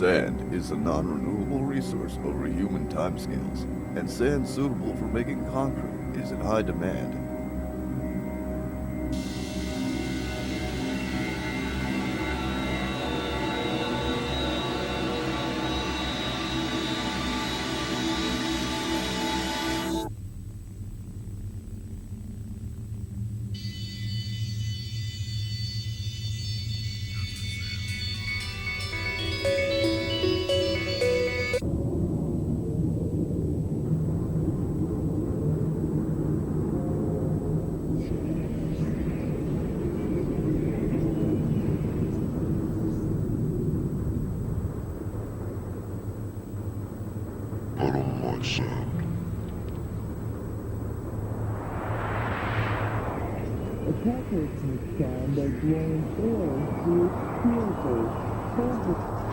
Sand is a non-renewable resource over human timescales, and sand suitable for making concrete is in high demand. I don't like sand. Attackers take sand by blowing air through its vehicles.